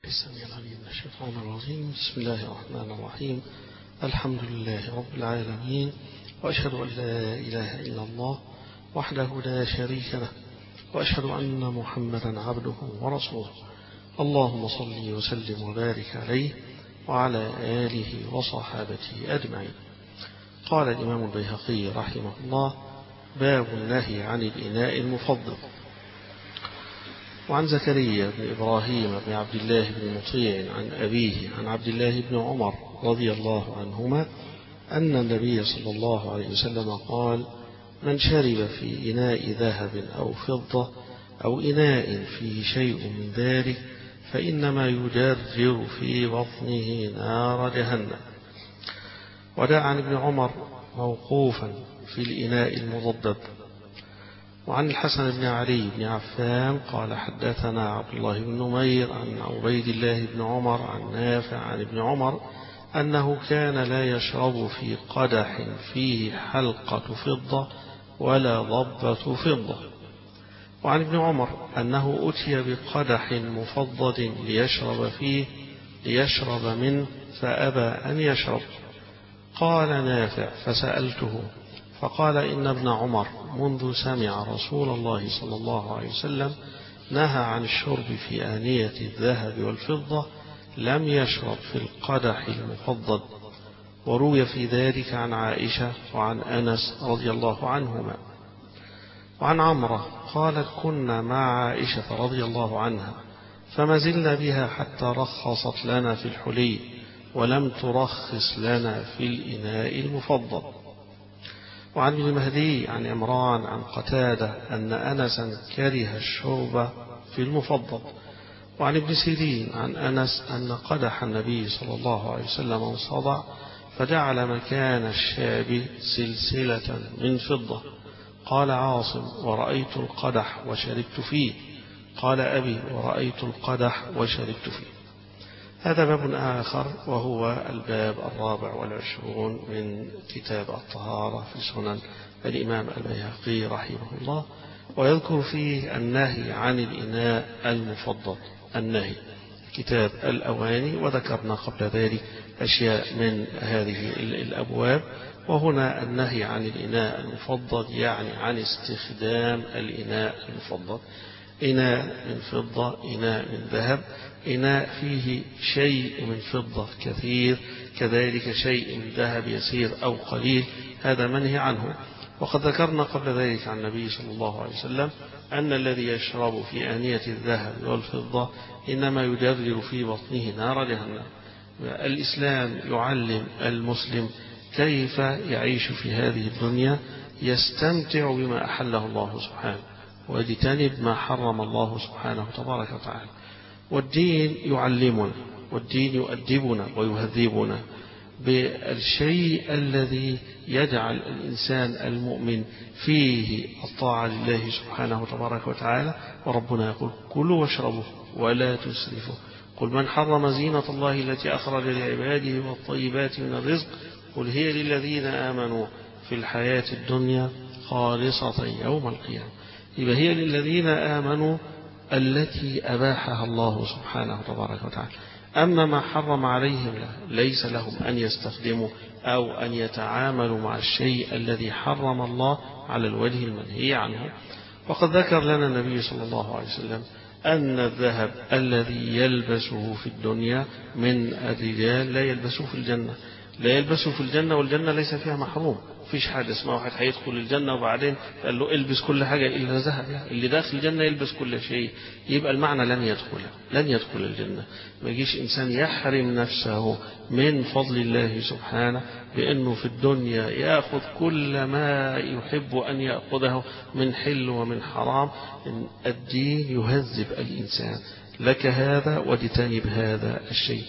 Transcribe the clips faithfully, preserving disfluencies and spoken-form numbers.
السميع العليم من الشيطان الرجيم. بسم الله الرحمن الرحيم. الحمد لله رب العالمين، وأشهد أن لا إله إلا الله وحده لا شريك له، وأشهد أن محمدا عبده ورسوله. اللهم صل وسلم وبارك عليه وعلى آله وصحابته أجمعين. قال الإمام البيهقي رحمه الله: باب النهي عن الإناء المفضل. وعن زكريا بن إبراهيم بن عبد الله بن مطيع عن أبيه عن عبد الله بن عمر رضي الله عنهما أن النبي صلى الله عليه وسلم قال: من شرب في إناء ذهب أو فضة أو إناء فيه شيء من ذلك فإنما يجرجر في بطنه نار جهنم. ودعا عن ابن عمر موقوفا في الإناء المضبب. وعن الحسن بن علي بن عفان قال: حدثنا عبد الله بن نمير عن عبيد الله بن عمر عن نافع عن ابن عمر أنه كان لا يشرب في قدح فيه حلقة فضة ولا ضبة فضة. وعن ابن عمر أنه أتي بقدح مفضد ليشرب فيه ليشرب منه فأبى أن يشرب. قال نافع: فسألته فقال: إن ابن عمر منذ سمع رسول الله صلى الله عليه وسلم نهى عن الشرب في آنية الذهب والفضة لم يشرب في القدح المفضل. وروي في ذلك عن عائشة وعن أنس رضي الله عنهما. وعن عمرة قالت: كنا مع عائشة رضي الله عنها فما زلنا بها حتى رخصت لنا في الحلي ولم ترخص لنا في الإناء المفضل. وعن ابن مهدي عن عمران عن قتادة أن أنسا كره الشرب في المفضل. وعن ابن سيرين عن أنس أن قدح النبي صلى الله عليه وسلم انصدع فجعل مكان الشاب سلسلة من فضة. قال عاصم: ورأيت القدح وشربت فيه. قال أبي: ورأيت القدح وشربت فيه. هذا باب آخر، وهو الباب الرابع والعشرون من كتاب الطهارة في سنن الإمام البيهقي رحمه الله، ويذكر فيه النهي عن الإناء المفضل. النهي كتاب الأواني، وذكرنا قبل ذلك أشياء من هذه الأبواب. وهنا النهي عن الإناء المفضل يعني عن استخدام الإناء المفضل: إناء من فضة، إناء من ذهب، إناء فيه شيء من فضة كثير، كذلك شيء من ذهب يسير أو قليل، هذا منهي عنه. وقد ذكرنا قبل ذلك عن النبي صلى الله عليه وسلم أن الذي يشرب في آنية الذهب والفضة إنما يجرجر في بطنه نار جهنم. الإسلام يعلم المسلم كيف يعيش في هذه الدنيا، يستمتع بما أحله الله سبحانه ويجتنب ما حرم الله سبحانه تبارك وتعالى. والدين يعلمنا، والدين يؤدبنا ويهذبنا بالشيء الذي يجعل الإنسان المؤمن فيه الطاعة لله سبحانه تبارك وتعالى. وربنا يقول: كلوا واشربوا ولا تسرفوا. قل من حرم زينة الله التي أخرج لعباده والطيبات من الرزق قل هي للذين آمنوا في الحياة الدنيا خالصة يوم القيامة. يبقى هي للذين آمنوا التي أباحها الله سبحانه تبارك وتعالى. أما ما حرم عليهم ليس لهم أن يستخدموا أو أن يتعاملوا مع الشيء الذي حرم الله على الوجه المنهي عنه. وقد ذكر لنا النبي صلى الله عليه وسلم أن الذهب الذي يلبسه في الدنيا من الرجال لا يلبسه في الجنة، لا يلبسه في الجنة، والجنة ليس فيها محروم. فيش حاجة اسمها واحد هيدخل الجنة وبعدين قال له البس كل حاجة إلا ذهب. اللي داخل الجنة يلبس كل شيء، يبقى المعنى لن يدخل لن يدخل الجنة. ما يجيش إنسان يحرم نفسه من فضل الله سبحانه بأنه في الدنيا يأخذ كل ما يحب أن يأخذه من حل ومن حرام. الدين يهذب الإنسان: لك هذا واجتنب هذا الشيء.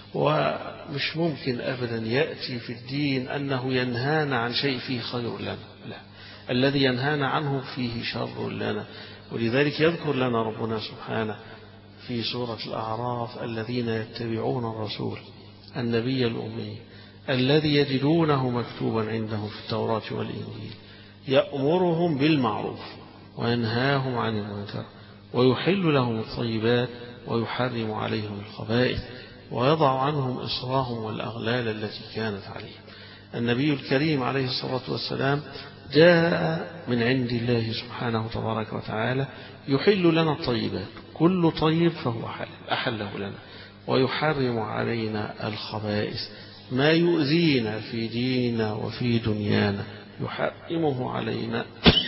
ومش ممكن أبدا يأتي في الدين أنه ينهانا عن شيء فيه خير لنا، لا، الذي ينهانا عنه فيه شر لنا. ولذلك يذكر لنا ربنا سبحانه في سورة الأعراف: الذين يتبعون الرسول النبي الأمي الذي يجدونه مكتوبا عندهم في التوراة والإنجيل يأمرهم بالمعروف وينهاهم عن المنكر ويحل لهم الطيبات ويحرم عليهم الخبائث ويضع عنهم إصرهم والأغلال التي كانت عليهم. النبي الكريم عليه الصلاة والسلام جاء من عند الله سبحانه تبارك وتعالى يحل لنا الطيبات، كل طيب فهو حلال أحله لنا، ويحرم علينا الخبائث ما يؤذينا في ديننا وفي دنيانا يحرمه علينا.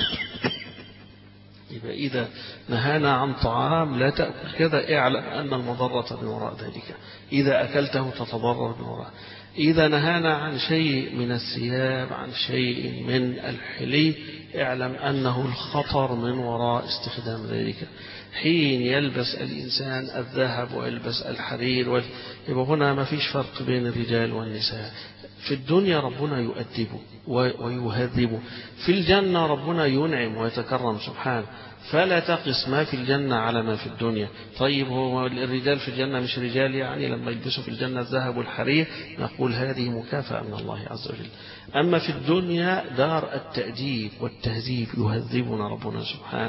يبقى إذا نهانا عن طعام لا تأكل كذا اعلم أن المضرة من وراء ذلك، إذا أكلته تتضرر من وراء. إذا نهانا عن شيء من الثياب، عن شيء من الحلي، اعلم أنه الخطر من وراء استخدام ذلك. حين يلبس الإنسان الذهب ويلبس الحرير، يبقى هنا ما فيش فرق بين الرجال والنساء. في الدنيا ربنا يؤدبه ويهذبه، في الجنة ربنا ينعم ويتكرم سبحانه، فلا تقس ما في الجنة على ما في الدنيا. طيب هو الرجال في الجنة مش رجال يعني لما يلبسوا في الجنة الذهب والحرير؟ نقول هذه مكافأة من الله عز وجل. أما في الدنيا دار التأديب والتهذيب يهذبنا ربنا سبحانه.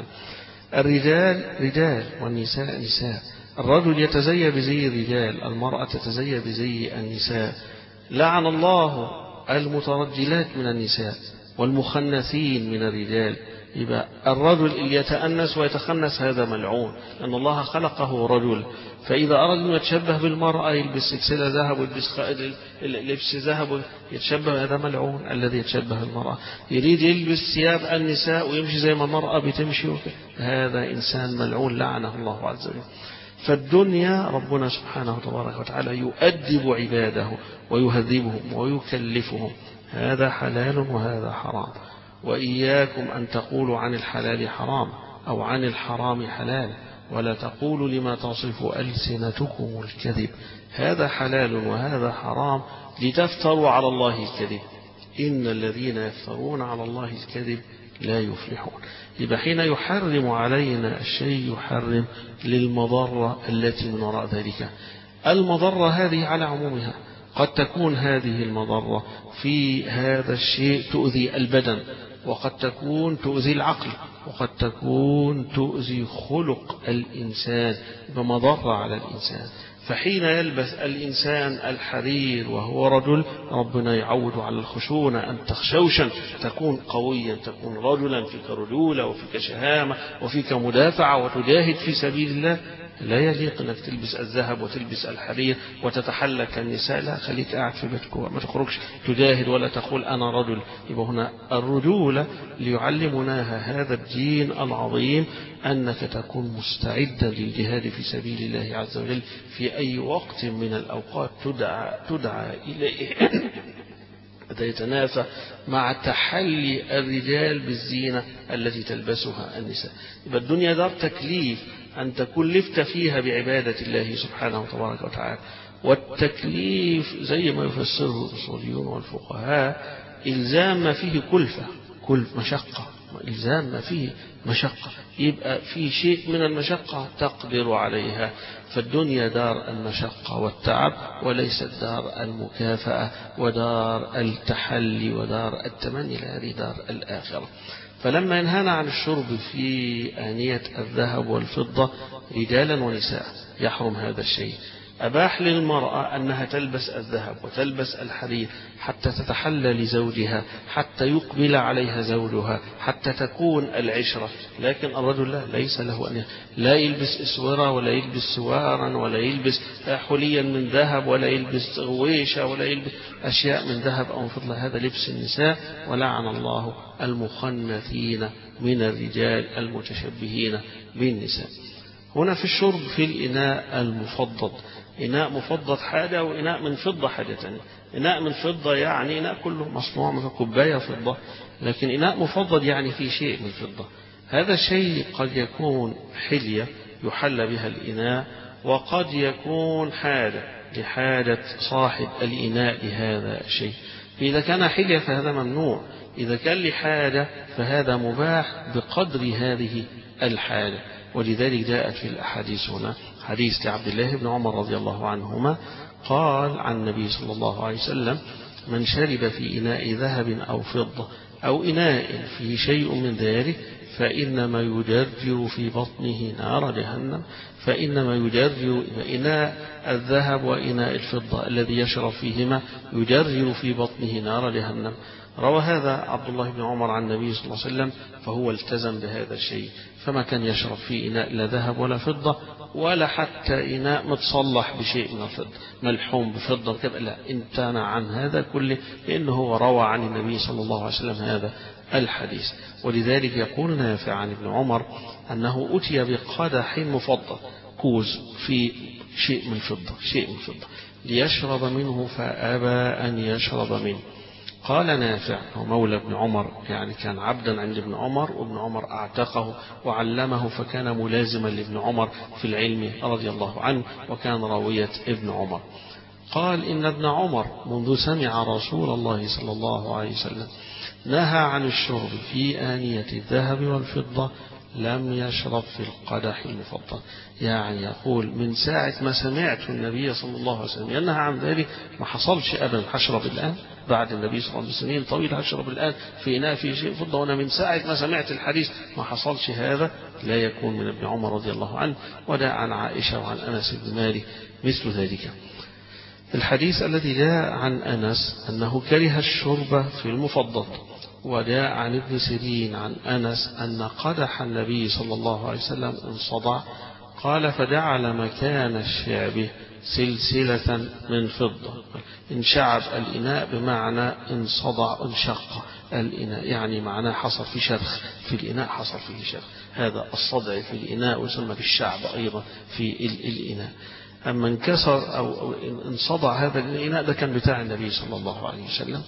الرجال رجال والنساء نساء، الرجل يتزي بزي الرجال، المرأة تتزي بزي النساء. لعن الله المترجلات من النساء والمخنثين من الرجال. يبقى الرجل اللي يتأنس ويتخنث هذا ملعون، لأن الله خلقه رجل، فإذا أراد أن يتشبه بالمرأة يلبس سلسلة ذهب ويلبس لبس ذهب يتشبه، هذا ملعون الذي يتشبه المرأة. يريد يلبس ثياب النساء ويمشي زي ما المرأة بتمشي، هذا إنسان ملعون لعنه الله عز وجل. فالدنيا ربنا سبحانه تبارك وتعالى يؤدب عباده ويهذبهم ويكلفهم، هذا حلال وهذا حرام. وإياكم أن تقولوا عن الحلال حرام أو عن الحرام حلال، ولا تقولوا لما تصف ألسنتكم الكذب، هذا حلال وهذا حرام لتفتروا على الله الكذب، إن الذين يفترون على الله الكذب لا يفلحون. يبقى حين يحرم علينا الشيء يحرم للمضرة التي من وراء ذلك. المضرة هذه على عمومها، قد تكون هذه المضرة في هذا الشيء تؤذي البدن، وقد تكون تؤذي العقل، وقد تكون تؤذي خلق الإنسان بمضرة على الإنسان. فحين يلبس الإنسان الحرير وهو رجل، ربنا يعود على الخشونة، أن تخشوشا تكون قويا، تكون رجلا، فيك رجولة وفيك شهامة وفيك مدافعة وتجاهد في سبيل الله. لا يليق أنك تلبس الذهب وتلبس الحرير وتتحلى كالنساء، لا، خليك قاعد في بيتك ما تخرجش تجاهد ولا تقول أنا رجل. يبقى هنا الرجولة ليعلمناها هذا الدين العظيم، أنك تكون مستعدا للجهاد في سبيل الله عز وجل في أي وقت من الأوقات تدعى, تدعى إليه. يتنافى مع تحلي الرجال بالزينة التي تلبسها النساء. يبقى الدنيا دار تكليف أن تكلفت فيها بعبادة الله سبحانه وتبارك وتعالى. والتكليف زي ما يفسره الأصوليون والفقهاء إلزام ما فيه كلفة، كلف مشقة، إلزام ما فيه مشقة، يبقى في شيء من المشقة تقدر عليها. فالدنيا دار المشقة والتعب وليست دار المكافأة ودار التحلي ودار التمني، هذه دار الآخرة. فلما ينهانا عن الشرب في آنية الذهب والفضة رجالا ونساء يحرم هذا الشيء. أباح للمرأة أنها تلبس الذهب وتلبس الحرير حتى تتحلى لزوجها، حتى يقبل عليها زوجها، حتى تكون العشرة. لكن الرجل لا، ليس له أن لا يلبس إسورة ولا يلبس سوارا ولا يلبس حليا من ذهب ولا يلبس غويشة ولا يلبس أشياء من ذهب أو فضة، هذا لبس النساء. ولعن الله المخنثين من الرجال المتشبهين بالنساء. هنا في الشرب في الإناء المفضد، إناء مفضد حاجة وإناء من فضة حاجة تانية. إناء من فضة يعني إناء كله مصنوع من كوباية فضة، لكن إناء مفضد يعني في شيء من فضة. هذا الشيء قد يكون حلية يحل بها الإناء، وقد يكون حاجة لحاجة صاحب الإناء لهذا الشيء. فإذا كان حلية فهذا ممنوع، إذا كان لحاجة فهذا مباح بقدر هذه الحاجة. ولذلك جاءت في الأحاديث هنا حديث لعبد الله بن عمر رضي الله عنهما قال عن النبي صلى الله عليه وسلم: من شرب في إناء ذهب أو فضة أو إناء فيه شيء من ذلك فإنما يجرجر في بطنه نار جهنم فإنما يجرجر إناء الذهب وإناء الفضة الذي يشرب فيهما يجرجر في بطنه نار جهنم. روى هذا عبد الله بن عمر عن النبي صلى الله عليه وسلم، فهو التزم بهذا الشيء، فما كان يشرب في إناء لا ذهب ولا فضة ولا حتى إناء متصلح بشيء من الفضة ملحوم بفضة كذا، لا، امتنع عن هذا كله، لأنه هو روى عن النبي صلى الله عليه وسلم هذا الحديث. ولذلك يقول نافع عن ابن عمر أنه أتي بقدح مفضة، كوز في شيء من فضة شيء من فضة ليشرب منه فأبى أن يشرب منه. قال نافع هو مولى ابن عمر، يعني كان عبدا عند ابن عمر، وابن عمر أعتقه وعلمه، فكان ملازما لابن عمر في العلم رضي الله عنه، وكان راوية ابن عمر. قال إن ابن عمر منذ سمع رسول الله صلى الله عليه وسلم نهى عن الشرب في آنية الذهب والفضة لم يشرب في القدح المفضل. يعني يقول من ساعة ما سمعت النبي صلى الله عليه وسلم ينهى عن ذلك ما حصلش أبدا هشرب الآن بعد النبي صلى الله عليه وسلم سنين طويلة هشرب الآن في إناء في شيء فضة، وأنا من ساعة ما سمعت الحديث ما حصلش هذا. لا يكون من ابن عمر رضي الله عنه، ولا عن عائشة وعن أنس بن مالك مثل ذلك. الحديث الذي جاء عن أنس أنه كره الشرب في المفضل، وجاء عن ابن سيرين عن أنس أن قدح النبي صلى الله عليه وسلم انصدع، قال فجعل مكان الشعب سلسلة من فضة. انشعب الإناء بمعنى انصدع انشق الإناء، يعني معناه حصل في شرخ في الإناء، حصل فيه شرخ، هذا الصدع في الإناء ويسمى بالشعب أيضا في الإناء. أما انكسر أو انصدع هذا الإناء ده كان بتاع النبي صلى الله عليه وسلم،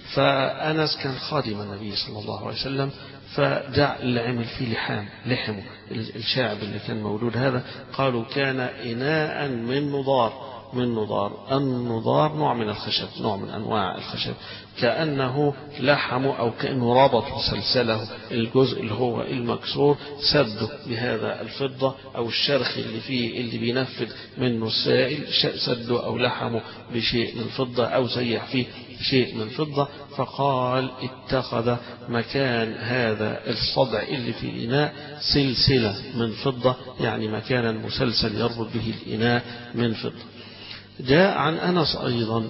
فأنس كان خادم النبي صلى الله عليه وسلم، فدع اللي عمل فيه لحام لحمه الشاعب اللي كان موجود هذا، قالوا كان إناء من نضار من نضار النضار نوع من الخشب، نوع من أنواع الخشب، كأنه لحمه أو كأنه ربط سلسله الجزء اللي هو المكسور سده بهذا الفضة أو الشرخ اللي فيه اللي بينفذ منه السائل سده أو لحمه بشيء من فضة أو سيح فيه شيء من فضة. فقال اتخذ مكان هذا الصدع اللي في الإناء سلسلة من فضة، يعني مكانا مسلسل يربط به الإناء من فضة. جاء عن أنس أيضا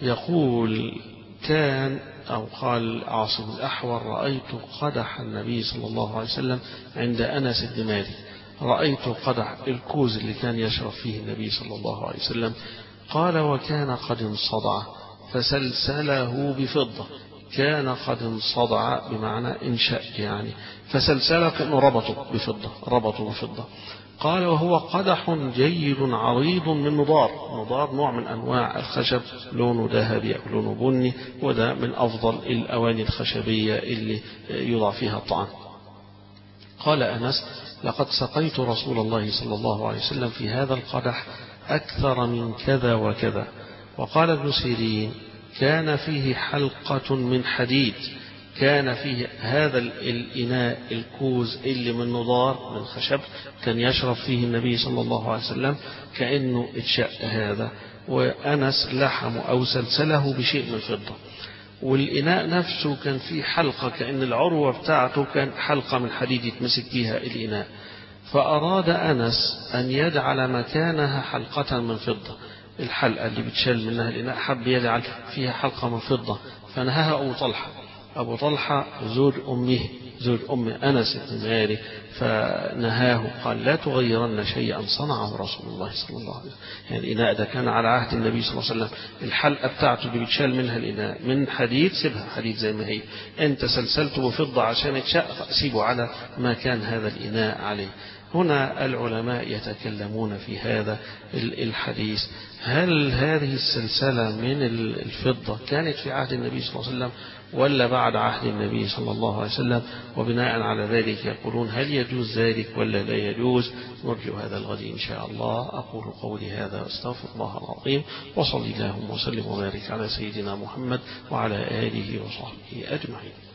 يقول كان أو قال عاصم الأحول رأيت قدح النبي صلى الله عليه وسلم عند أنس بن مالك، رأيت قدح الكوز اللي كان يشرب فيه النبي صلى الله عليه وسلم، قال وكان قد انصدع فسلسله بفضة، كان قد انصدع بمعنى انشأ يعني، فسلسله كأنه ربطه بفضة ربطه بفضة. قال وهو قدح جيد عريض من نضار، نضار نوع من أنواع الخشب لونه ذهبي أو لونه بني، وده من أفضل الأواني الخشبية اللي يوضع فيها الطعام. قال أنس لقد سقيت رسول الله صلى الله عليه وسلم في هذا القدح أكثر من كذا وكذا. وقال ابن سيرين كان فيه حلقة من حديد، كان فيه هذا الإناء الكوز اللي من نضار من خشب كان يشرب فيه النبي صلى الله عليه وسلم كأنه اتشق هذا، وأنس لحم أو سلسله بشيء من فضة، والإناء نفسه كان فيه حلقة كأن العروة بتاعته كان حلقة من حديد يتمسك بها الإناء، فأراد أنس أن يجعل مكانها حلقة من فضة، الحلقة اللي بتشل منها الإناء حب يجعل فيها حلقة من فضة، فنهاها أبو طلحة أبو طلحة زوج أمه زوج أم أنس بن مالك، فنهاه قال لا تغيرن شيئا صنعه رسول الله صلى الله عليه وسلم. يعني الإناء ده كان على عهد النبي صلى الله عليه وسلم، الحلقة بتاعته اللي بتشال منها الإناء من حديد سيبها حديد زي ما هي، أنت سلسلته بفضة عشان يتشق سيبه على ما كان هذا الإناء عليه. هنا العلماء يتكلمون في هذا الحديث، هل هذه السلسلة من الفضة كانت في عهد النبي صلى الله عليه وسلم ولا بعد عهد النبي صلى الله عليه وسلم؟ وبناء على ذلك يقولون هل يجوز ذلك ولا لا يجوز؟ نرجو هذا الغد إن شاء الله. أقول قولي هذا واستغفر الله العظيم، وصلي اللهم وسلم وبارك على سيدنا محمد وعلى آله وصحبه أجمعين.